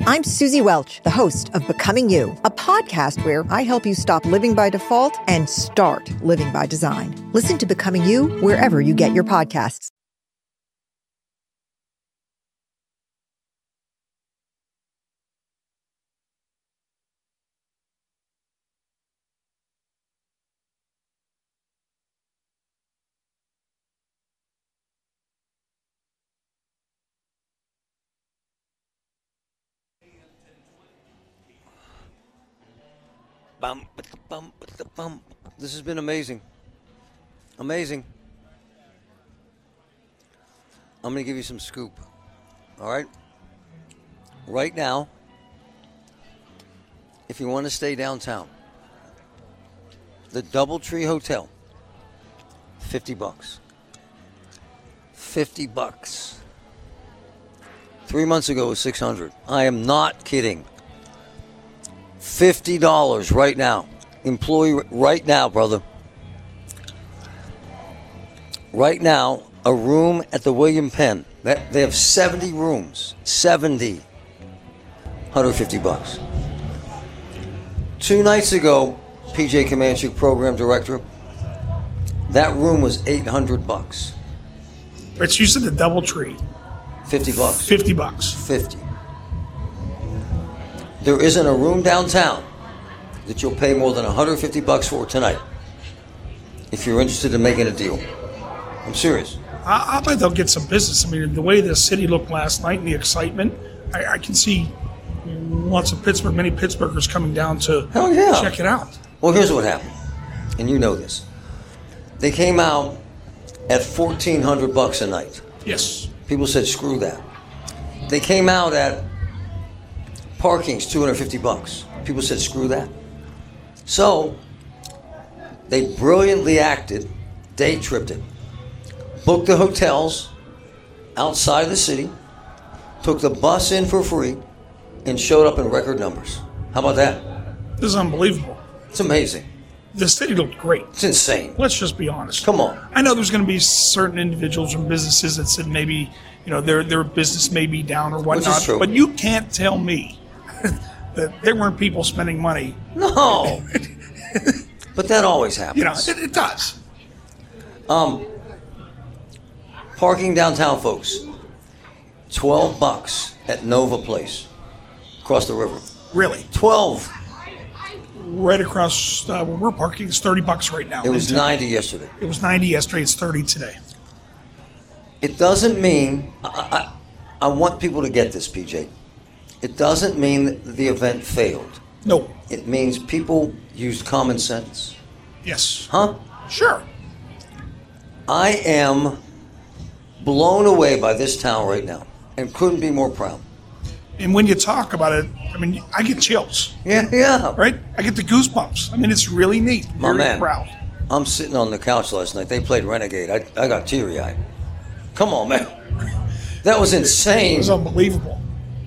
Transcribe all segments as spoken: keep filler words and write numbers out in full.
I'm Susie Welch, the host of Becoming You, a podcast where I help you stop living by default and start living by design. Listen to Becoming You wherever you get your podcasts. Bum, bum, bum. This has been amazing. Amazing. I'm going to give you some scoop. All right? Right now, if you want to stay downtown, the DoubleTree Hotel, fifty bucks. fifty bucks. Three months ago it was six hundred. I am not kidding. fifty dollars right now. Employee right now, brother. Right now, a room at the William Penn. They have seventy rooms. seventy. one hundred fifty bucks. Two nights ago, P J Comanche, program director, that room was eight hundred bucks. Rich, you said the DoubleTree. fifty bucks. fifty bucks. fifty. There isn't a room downtown that you'll pay more than one hundred fifty bucks for tonight if you're interested in making a deal. I'm serious. I, I bet they'll get some business. I mean, the way the city looked last night and the excitement, I, I can see lots of Pittsburgh, many Pittsburghers coming down to Hell yeah. check it out. Well, here's what happened, and you know this. They came out at fourteen hundred bucks a night. Yes. People said, screw that. They came out at parking's two hundred fifty bucks. People said, screw that. So, they brilliantly acted, day tripped it, booked the hotels outside the city, took the bus in for free, and showed up in record numbers. How about that? This is unbelievable. It's amazing. The city looked great. It's insane. Let's just be honest. Come on. I know there's going to be certain individuals and businesses that said maybe, you know, their their business may be down or whatnot. Which is true. But you can't tell me that there weren't people spending money. No. But that always happens. You know, it, it does. Um, parking downtown, folks. twelve bucks at Nova Place, across the river. Really? twelve. Right across uh, where we're parking, it's thirty bucks right now. It was ninety yesterday. It was ninety yesterday. It's thirty today. It doesn't mean, I, I, I want people to get this, P J. It doesn't mean that the event failed. No. It means people used common sense. Yes. Huh? Sure. I am blown away by this town right now and couldn't be more proud. And when you talk about it, I mean, I get chills. Yeah, yeah. Right? I get the goosebumps. I mean, it's really neat. My Very man. proud. I'm sitting on the couch last night. They played Renegade. I, I got teary-eyed. Come on, man. That was insane. It was unbelievable.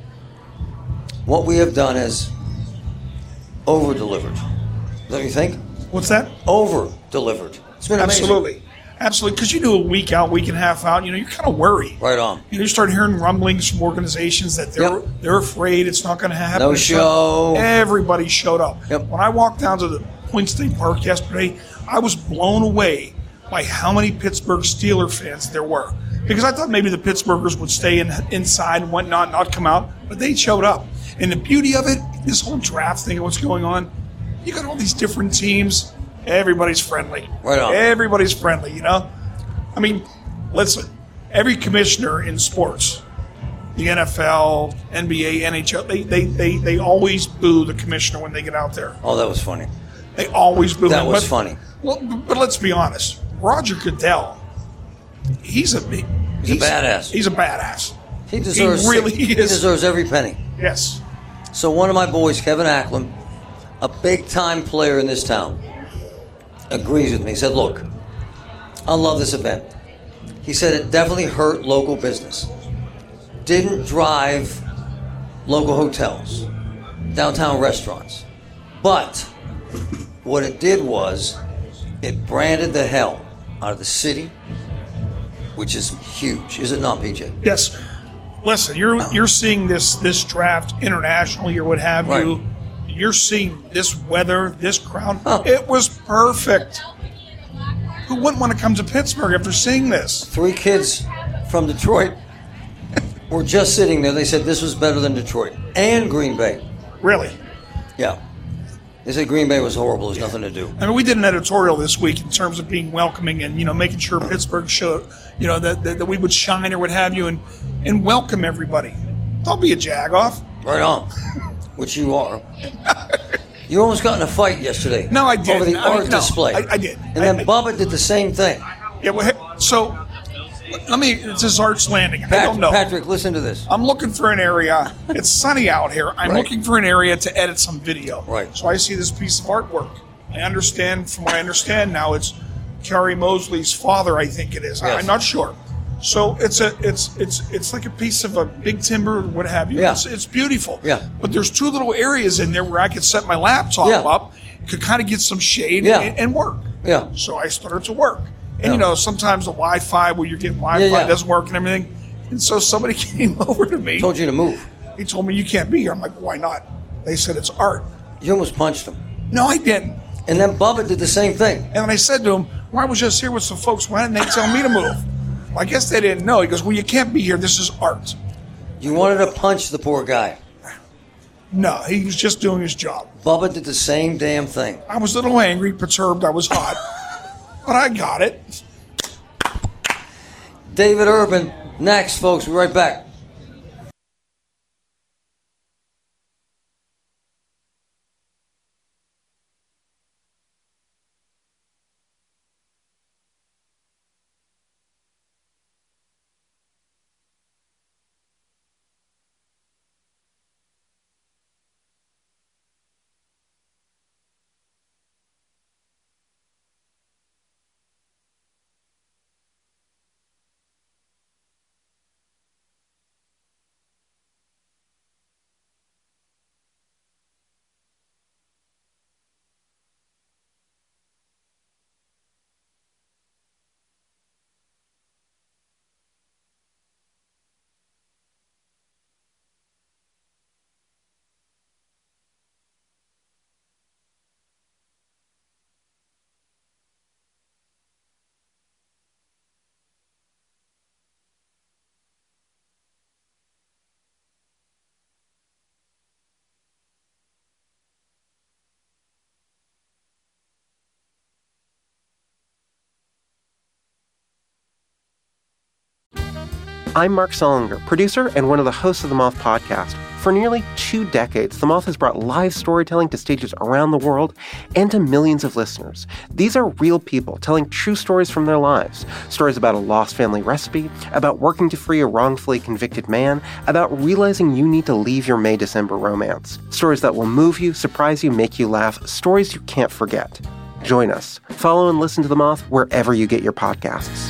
What we have done is over-delivered. Don't you think? What's that? Over-delivered. It's been amazing. Absolutely. Absolutely. Because you do a week out, week and a half out, you know, you're kind of worried. Right on. You know, you start hearing rumblings from organizations that they're Yep. they're afraid it's not going to happen. No It's show. not- Everybody showed up. Yep. When I walked down to the Point State Park yesterday, I was blown away by how many Pittsburgh Steeler fans there were. Because I thought maybe the Pittsburghers would stay in, inside and whatnot, not come out, but they showed up. And the beauty of it, this whole draft thing and what's going on, you got all these different teams. Everybody's friendly. Right on. Everybody's friendly, you know? I mean, listen, every commissioner in sports, the N F L, N B A, N H L, they they, they, they always boo the commissioner when they get out there. Oh, that was funny. They always boo That him. was But- funny. Well, but let's be honest. Roger Goodell, he's a he, He's a badass. He's a badass. He deserves. He really He is. deserves every penny. Yes. So one of my boys, Kevin Acklam, a big-time player in this town, agrees with me. He said, look, I love this event. He said it definitely hurt local business. Didn't drive local hotels, downtown restaurants. But what it did was it branded the hell out of the city, which is huge. Is it not, P J? Yes. listen, you're you're seeing this this draft internationally or what have Right. you. You're seeing this weather, this crowd. Oh. It was perfect. Who wouldn't want to come to Pittsburgh after seeing this? Three kids from Detroit were just sitting there. They said this was better than Detroit and Green Bay. Really? Yeah. They said Green Bay was horrible. There's nothing to do. I mean, we did an editorial this week in terms of being welcoming and, you know, making sure Pittsburgh showed, you know, that, that, that we would shine or what have you and, and welcome everybody. Don't be a jagoff. Right on. Which you are. You almost got in a fight yesterday. No, I didn't. Over the I mean, art no, display. I- I did. And then I- I- Bubba did the same thing. Yeah, well, hey, so let me, it's his Arts Landing. I Pat- don't know. Patrick, listen to this. I'm looking for an area. It's sunny out here. I'm Right. looking for an area to edit some video. Right. So I see this piece of artwork. I understand, from what I understand now, it's Carrie Mosley's father. I think it is. Yes. I'm not sure. So it's a it's it's it's like a piece of a big timber, what have you. Yeah. It's, it's beautiful. Yeah. But there's two little areas in there where I could set my laptop Yeah. up, could kind of get some shade Yeah. and, and work. Yeah. So I started to work. And Yeah. you know, sometimes the Wi-Fi where you're getting Wi-Fi Yeah, yeah. doesn't work and everything. And so somebody came over to me. Told you to move. He told me you can't be here. I'm like, why not? They said it's art. You almost punched him. No, I didn't. And then Bubba did the same thing. And then I said to him, well, I was just here with some folks. Why didn't they tell me to move? Well, I guess they didn't know. He goes, well, you can't be here. This is art. You wanted to punch the poor guy. No, he was just doing his job. Bubba did the same damn thing. I was a little angry, perturbed. I was hot. But I got it. David Urban, next, folks. We'll be right back. I'm Mark Solinger, producer and one of the hosts of the Moth podcast. For nearly two decades, The Moth has brought live storytelling to stages around the world and to millions of listeners. These are real people telling true stories from their lives. Stories about a lost family recipe, about working to free a wrongfully convicted man, about realizing you need to leave your May-December romance. Stories that will move you, surprise you, make you laugh. Stories you can't forget. Join us. Follow and listen to The Moth wherever you get your podcasts.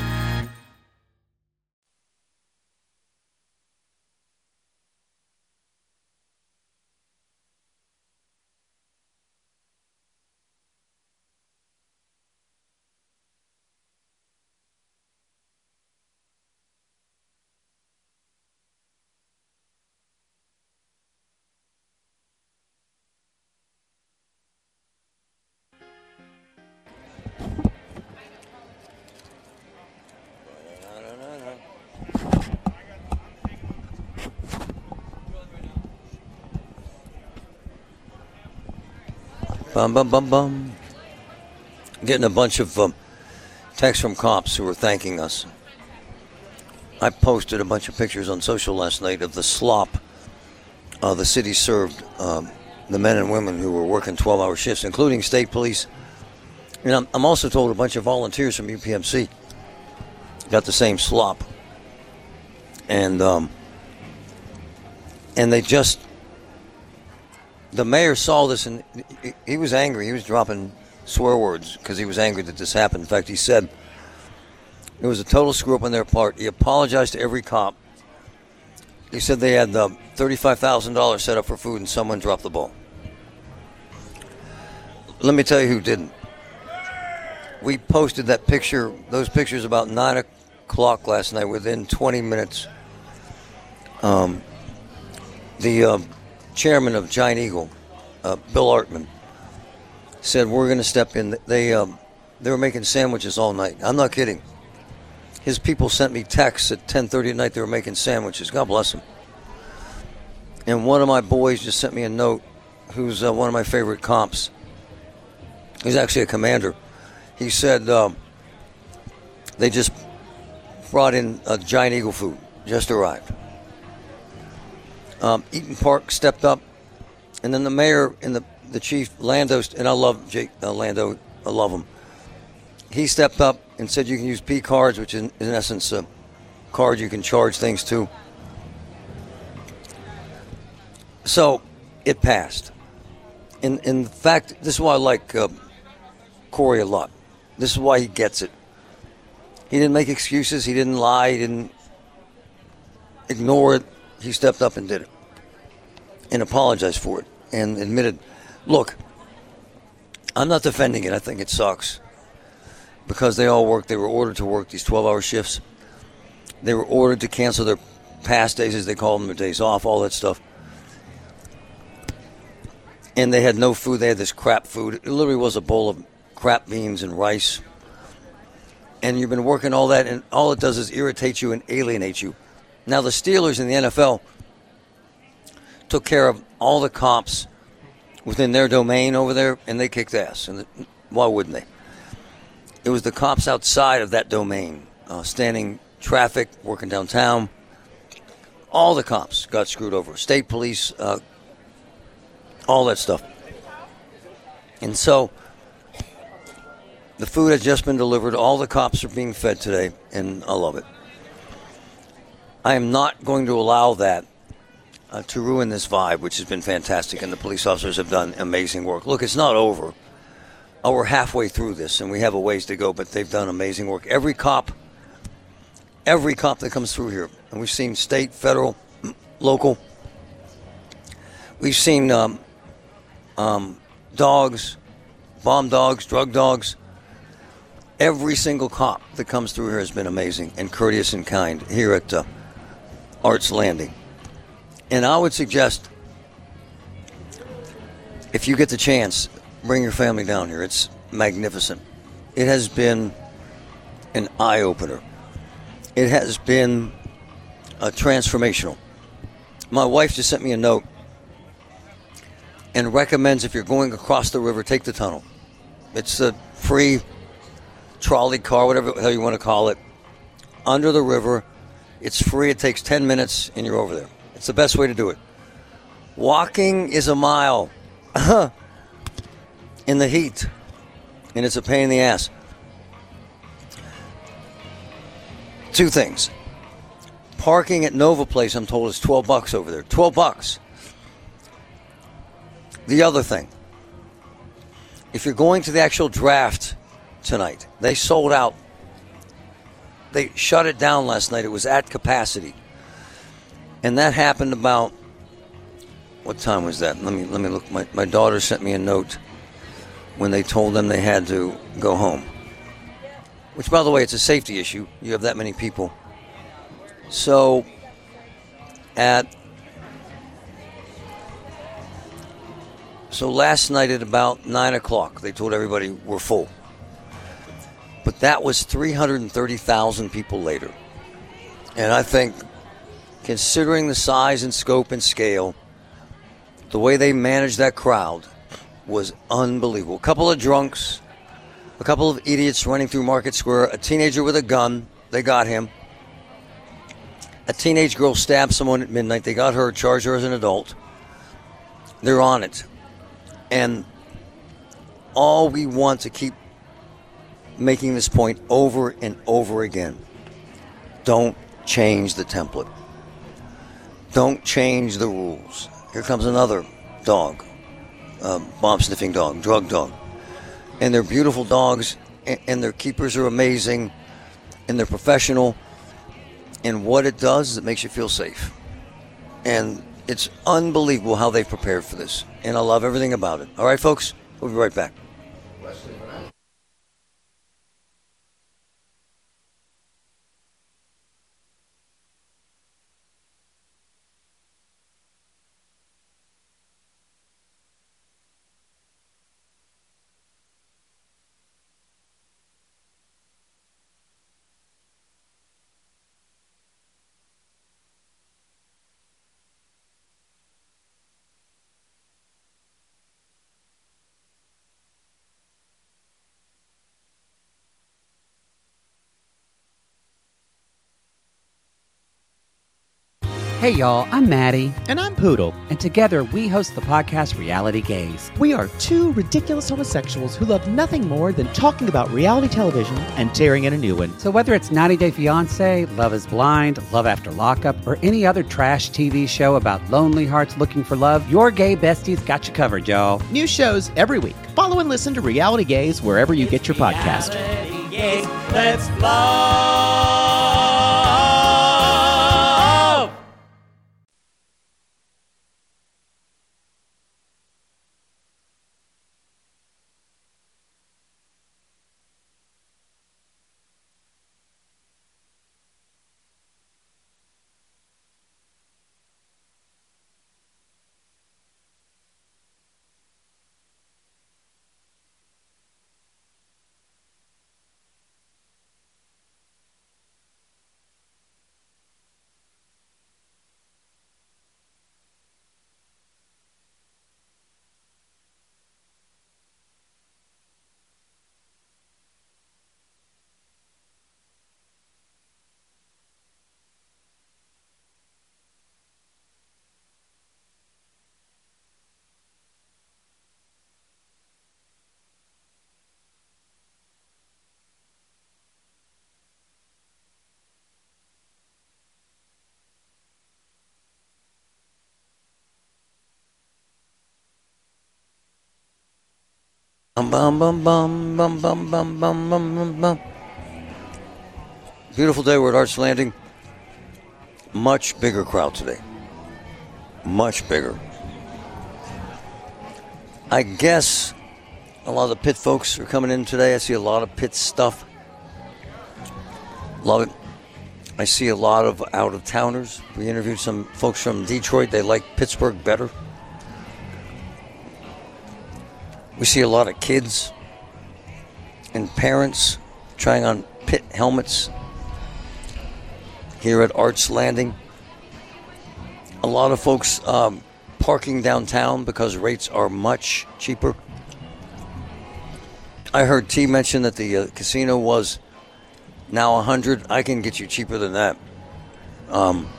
Bum, bum, bum, bum. Getting a bunch of um, texts from cops who were thanking us. I posted a bunch of pictures on social last night of the slop uh, the city served um, the men and women who were working twelve-hour shifts, including state police. And I'm, I'm also told a bunch of volunteers from U P M C got the same slop. And um, and they just... The mayor saw this and he, he was angry. He was dropping swear words because he was angry that this happened. In fact, he said it was a total screw-up on their part. He apologized to every cop. He said they had the thirty-five thousand dollars set up for food and someone dropped the ball. Let me tell you who didn't. We posted that picture, those pictures about nine o'clock last night. Within twenty minutes, um, the uh, chairman of Giant Eagle, uh, Bill Artman, said we're going to step in. They um, they were making sandwiches all night. I'm not kidding. His people sent me texts at ten thirty at night. They were making sandwiches. God bless them. And one of my boys just sent me a note, who's uh, one of my favorite comps. He's actually a commander. He said um, they just brought in uh, Giant Eagle food, just arrived. Um, Eaton Park stepped up, and then the mayor and the, the chief, Lando, and I love Jake uh, Lando, I love him. He stepped up and said you can use P cards, which is in, in essence a card you can charge things to. So it passed. In in fact, this is why I like uh, Corey a lot. This is why he gets it. He didn't make excuses. He didn't lie. He didn't ignore it. He stepped up and did it and apologized for it and admitted, look, I'm not defending it. I think it sucks because they all work. They were ordered to work these twelve-hour shifts. They were ordered to cancel their past days, as they call them, their days off, all that stuff. And they had no food. They had this crap food. It literally was a bowl of crap beans and rice. And you've been working all that, and all it does is irritate you and alienate you. Now, the Steelers in the N F L took care of all the cops within their domain over there, and they kicked ass. And why wouldn't they? It was the cops outside of that domain, uh, standing traffic, working downtown. All the cops got screwed over. State police, uh, all that stuff. And so the food has just been delivered. All the cops are being fed today, and I love it. I am not going to allow that uh, to ruin this vibe, which has been fantastic, and the police officers have done amazing work. Look, it's not over. Oh, we're halfway through this, and we have a ways to go, but they've done amazing work. Every cop, every cop that comes through here, and we've seen state, federal, local, we've seen um, um, dogs, bomb dogs, drug dogs. Every single cop that comes through here has been amazing and courteous and kind here at uh, Arts Landing. And I would suggest, if you get the chance, bring your family down here. It's magnificent. It has been an eye-opener. It has been uh, transformational. My wife just sent me a note and recommends if you're going across the river, take the tunnel. It's a free trolley car, whatever the hell you want to call it, under the river. It's free. It takes ten minutes, and you're over there. It's the best way to do it. Walking is a mile in the heat, and it's a pain in the ass. Two things. Parking at Nova Place, I'm told, is twelve bucks over there. twelve bucks. The other thing, if you're going to the actual draft tonight, they sold out. They shut it down last night. It was at capacity. And that happened about, what time was that? Let me let me look. My, my daughter sent me a note when they told them they had to go home. Which, by the way, it's a safety issue. You have that many people. So, at So last night at about nine o'clock, they told everybody we're full. But that was three hundred thirty thousand people later. And I think, considering the size and scope and scale, the way they managed that crowd was unbelievable. A couple of drunks, a couple of idiots running through Market Square, a teenager with a gun, they got him. A teenage girl stabbed someone at midnight, they got her, charged her as an adult. They're on it. And all we want to keep making this point over and over again. Don't change the template. Don't change the rules. Here comes another dog, uh, bomb-sniffing dog, drug dog. And they're beautiful dogs, and, and their keepers are amazing, and they're professional. And what it does is it makes you feel safe. And it's unbelievable how they've prepared for this. And I love everything about it. All right, folks? We'll be right back. Hey y'all, I'm Maddie. And I'm Poodle. And together we host the podcast Reality Gaze. We are two ridiculous homosexuals who love nothing more than talking about reality television and tearing in a new one. So whether it's ninety day fiancé, Love is Blind, Love After Lockup, or any other trash T V show about lonely hearts looking for love, your gay besties got you covered, y'all. New shows every week. Follow and listen to Reality Gaze wherever you get your podcast. Reality Gaze, let's love. Bum, bum, bum, bum, bum, bum, bum, bum, bum, bum, bum. Beautiful day. We're at Arts Landing. Much bigger crowd today. Much bigger. I guess a lot of the Pitt folks are coming in today. I see a lot of Pitt stuff. Love it. I see a lot of out-of-towners. We interviewed some folks from Detroit. They like Pittsburgh better. We see a lot of kids and parents trying on Pitt helmets here at Arts Landing. A lot of folks um, parking downtown because rates are much cheaper. I heard T mention that the uh, casino was now one hundred dollars. I can get you cheaper than that. Um,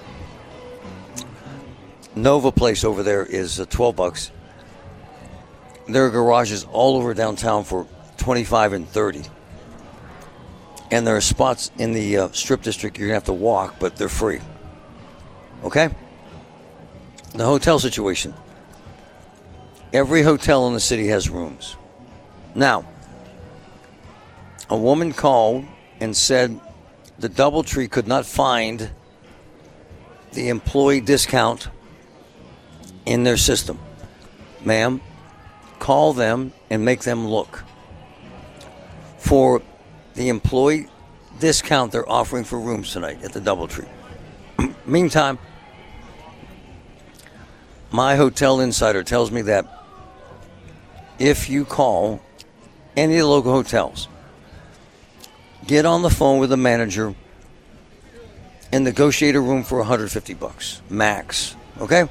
Nova Place over there is uh, twelve bucks. There are garages all over downtown for twenty-five and thirty. And there are spots in the uh, Strip District you're going to have to walk, but they're free. Okay? The hotel situation. Every hotel in the city has rooms. Now, a woman called and said the DoubleTree could not find the employee discount in their system. Ma'am, call them and make them look for the employee discount they're offering for rooms tonight at the DoubleTree. Meantime, my hotel insider tells me that if you call any of the local hotels, get on the phone with the manager and negotiate a room for one hundred fifty bucks max, okay?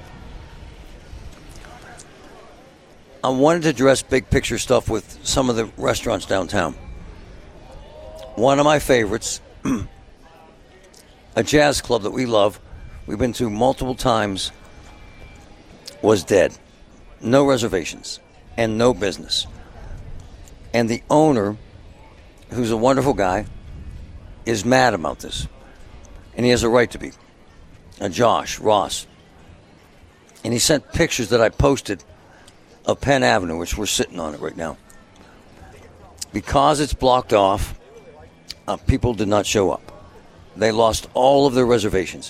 I wanted to address big picture stuff with some of the restaurants downtown. One of my favorites, a jazz club that we love, we've been to multiple times, was dead. No reservations and no business. And the owner, who's a wonderful guy, is mad about this. And he has a right to be. Uh, Josh Ross. And he sent pictures that I posted of Penn Avenue, which we're sitting on it right now. Because it's blocked off, uh, people did not show up. They lost all of their reservations.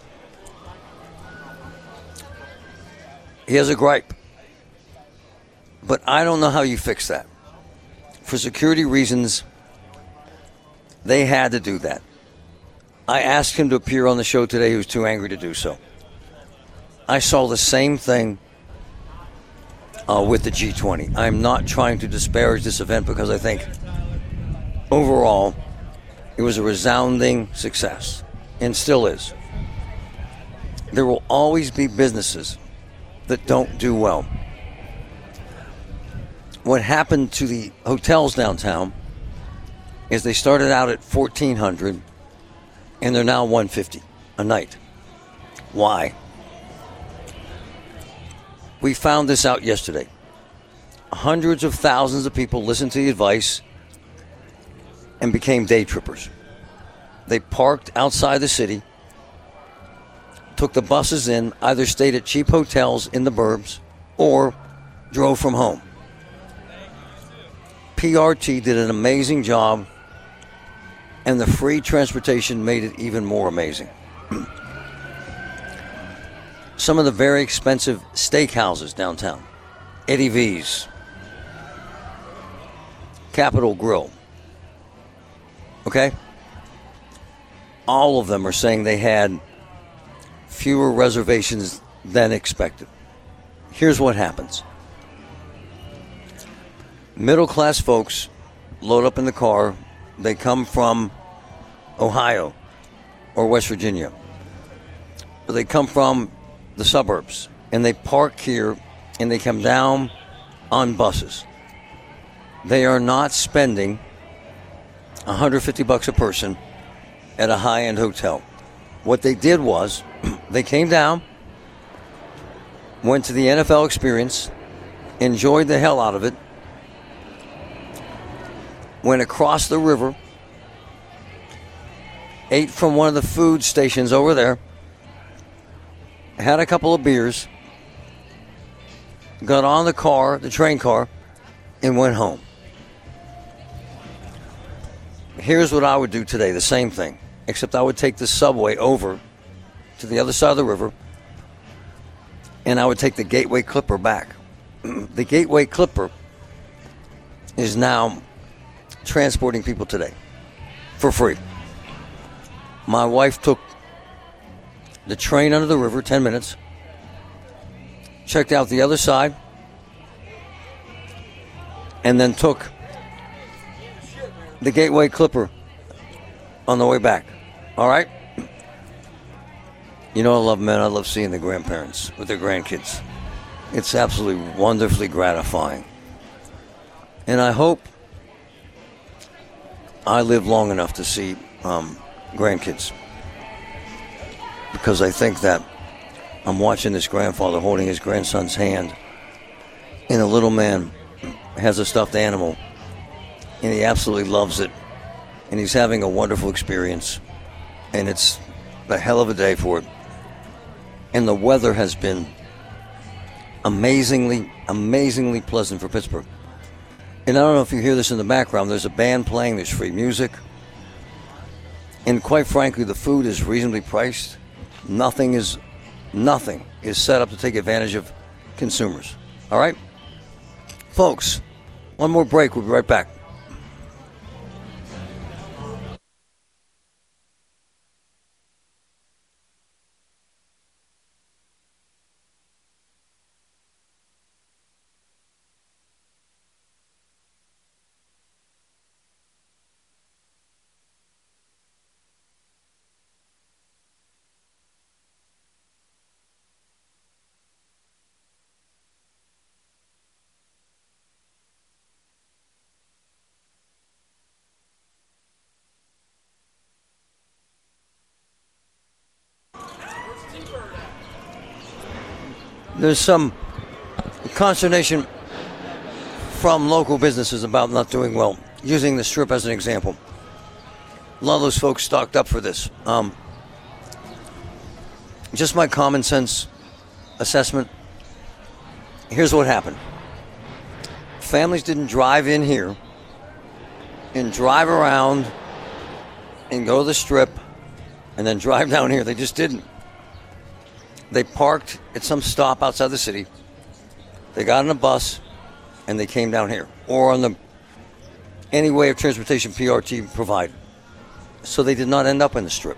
He has a gripe. But I don't know how you fix that. For security reasons, they had to do that. I asked him to appear on the show today. He was too angry to do so. I saw the same thing uh, with the G twenty. I'm not trying to disparage this event because I think overall it was a resounding success and still is. There will always be businesses that don't do well. What happened to the hotels downtown is they started out at fourteen hundred and they're now one hundred fifty a night. Why? We found this out yesterday. Hundreds of thousands of people listened to the advice and became day trippers. They parked outside the city, took the buses in, either stayed at cheap hotels in the burbs or drove from home. P R T did an amazing job, and the free transportation made it even more amazing. Some of the very expensive steakhouses downtown, Eddie V's, Capitol Grill, okay? All of them are saying they had fewer reservations than expected. Here's what happens. Middle-class folks load up in the car. They come from Ohio or West Virginia. Or they come from the suburbs, and they park here, and they come down on buses. They are not spending one hundred fifty bucks a person at a high-end hotel. What they did was they came down, went to the N F L Experience, enjoyed the hell out of it, went across the river, ate from one of the food stations over there, had a couple of beers, got on the car, the train car, and went home. Here's what I would do today, the same thing, except I would take the subway over to the other side of the river, and I would take the Gateway Clipper back. The Gateway Clipper is now transporting people today for free. My wife took the train under the river, ten minutes, checked out the other side, and then took the Gateway Clipper on the way back. All right? You know I love men. I love seeing the grandparents with their grandkids. It's absolutely wonderfully gratifying. And I hope I live long enough to see um, grandkids. Because I think that I'm watching this grandfather holding his grandson's hand, and the little man has a stuffed animal, and he absolutely loves it, and he's having a wonderful experience, and it's a hell of a day for it. And the weather has been amazingly, amazingly pleasant for Pittsburgh. And I don't know if you hear this in the background, there's a band playing, there's free music, and quite frankly, the food is reasonably priced. Nothing is, nothing is set up to take advantage of consumers. All right? Folks, one more break. We'll be right back. There's some consternation from local businesses about not doing well. Using the Strip as an example. A lot of those folks stocked up for this. Um, just my common sense assessment. Here's what happened. Families didn't drive in here and drive around and go to the Strip and then drive down here. They just didn't. They parked at some stop outside the city. They got on a bus, and they came down here. Or on the any way of transportation P R T provided. So they did not end up in the Strip.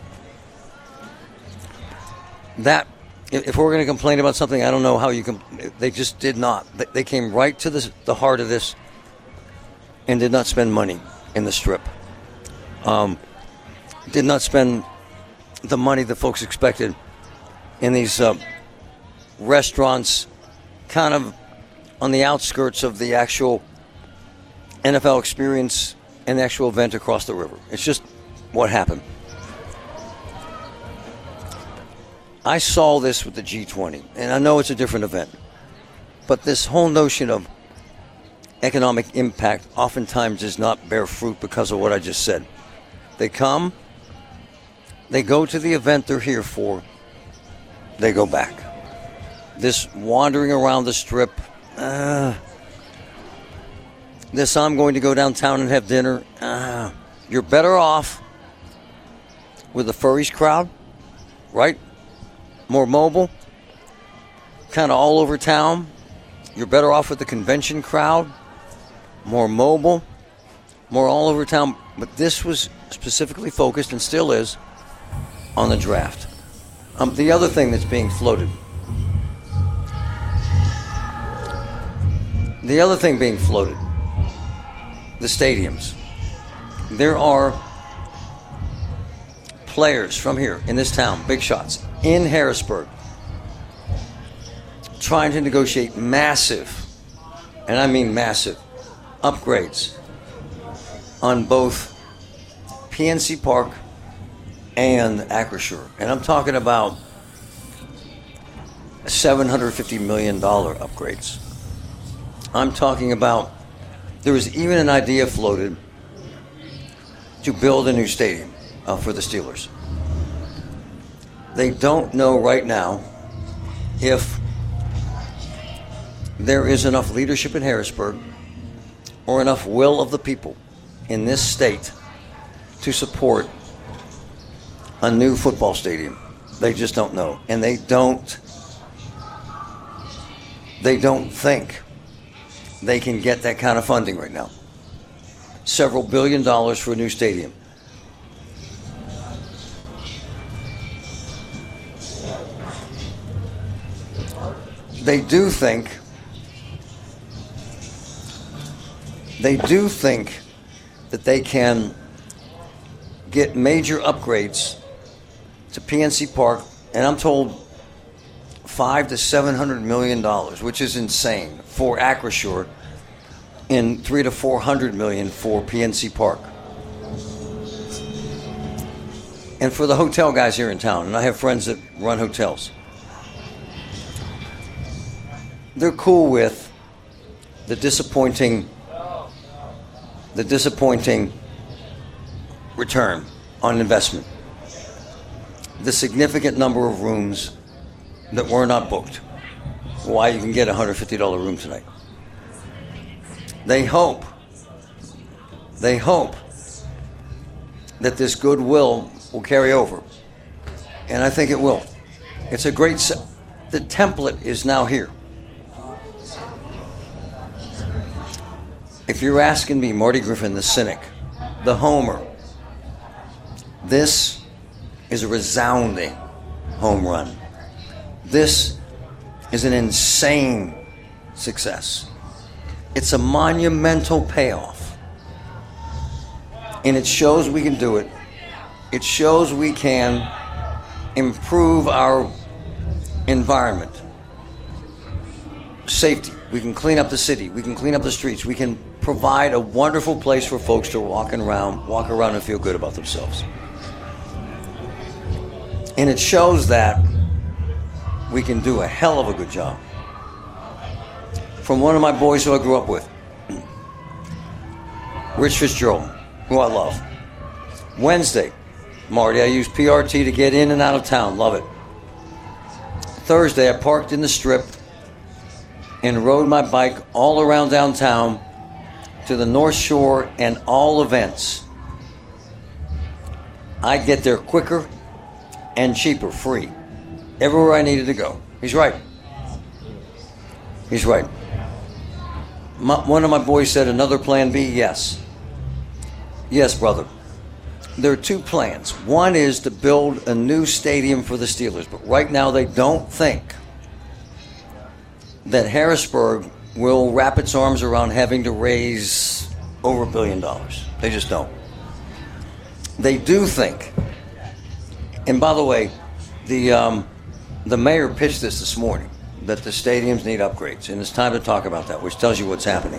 That, if we're going to complain about something, I don't know how you can. They just did not. They came right to the, the heart of this and did not spend money in the Strip. Um, did not spend the money that folks expected in these uh, restaurants kind of on the outskirts of the actual N F L Experience and the actual event across the river. It's just what happened. I saw this with the G twenty, and I know it's a different event, but this whole notion of economic impact oftentimes does not bear fruit because of what I just said. They come, they go to the event they're here for, they go back. This wandering around the strip, uh, this I'm going to go downtown and have dinner, uh, you're better off with the furries crowd, right? More mobile, kind of all over town. You're better off with the convention crowd, more mobile, more all over town. But this was specifically focused, and still is, on the draft. Um, the other thing that's being floated, the other thing being floated, the stadiums. There are players from here in this town, big shots, in Harrisburg, trying to negotiate massive, and I mean massive, upgrades on both P N C Park and Acrisure. And I'm talking about seven hundred fifty million dollars upgrades. I'm talking about, there was even an idea floated to build a new stadium uh, for the Steelers. They don't know right now if there is enough leadership in Harrisburg or enough will of the people in this state to support a new football stadium. They just don't know. And they don't they don't think they can get that kind of funding right now. Several billion dollars for a new stadium. They do think they do think that they can get major upgrades to P N C Park, and I'm told five to seven hundred million dollars, which is insane for Acrisure, and three to four hundred million for P N C Park. And for the hotel guys here in town, and I have friends that run hotels, they're cool with the disappointing, the disappointing return on investment. The significant number of rooms that were not booked. Why you can get a one hundred fifty dollars room tonight. They hope, they hope that this goodwill will carry over. And I think it will. It's a great, se- the template is now here. If you're asking me, Marty Griffin, the cynic, the homer, this is a resounding home run. This is an insane success. It's a monumental payoff. And it shows we can do it. It shows we can improve our environment. Safety. We can clean up the city. We can clean up the streets. We can provide a wonderful place for folks to walk around, walk around and feel good about themselves. And it shows that we can do a hell of a good job. From one of my boys who I grew up with, Rich Fitzgerald, who I love. Wednesday, Marty, I used P R T to get in and out of town. Love it. Thursday, I parked in the strip and rode my bike all around downtown to the North Shore and all events. I get there quicker and cheaper, free, everywhere I needed to go. He's right. He's right. My, one of my boys said, another plan B? Yes. Yes, brother. There are two plans. One is to build a new stadium for the Steelers, but right now they don't think that Harrisburg will wrap its arms around having to raise over a billion dollars. They just don't. They do think. And by the way, the um, the mayor pitched this this morning, that the stadiums need upgrades, and it's time to talk about that, which tells you what's happening.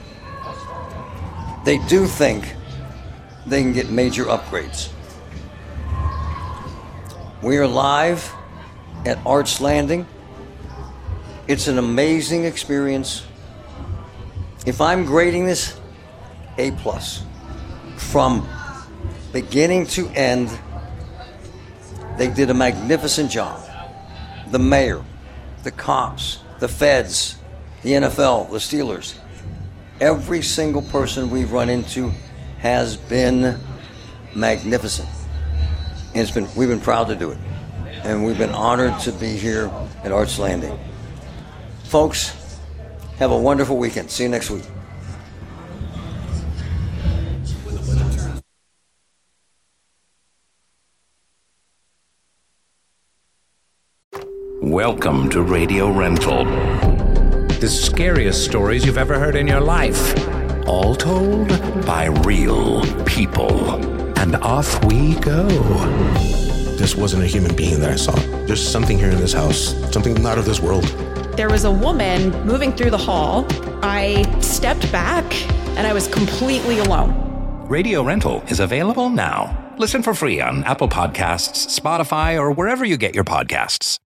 They do think they can get major upgrades. We are live at Arts Landing. It's an amazing experience. If I'm grading this, A plus. From beginning to end, they did a magnificent job. The mayor, the cops, the feds, the N F L, the Steelers. Every single person we've run into has been magnificent. And it's been, we've been proud to do it. And we've been honored to be here at Arts Landing. Folks, have a wonderful weekend. See you next week. Welcome to Radio Rental. The scariest stories you've ever heard in your life. All told by real people. And off we go. This wasn't a human being that I saw. There's something here in this house. Something not of this world. There was a woman moving through the hall. I stepped back and I was completely alone. Radio Rental is available now. Listen for free on Apple Podcasts, Spotify, or wherever you get your podcasts.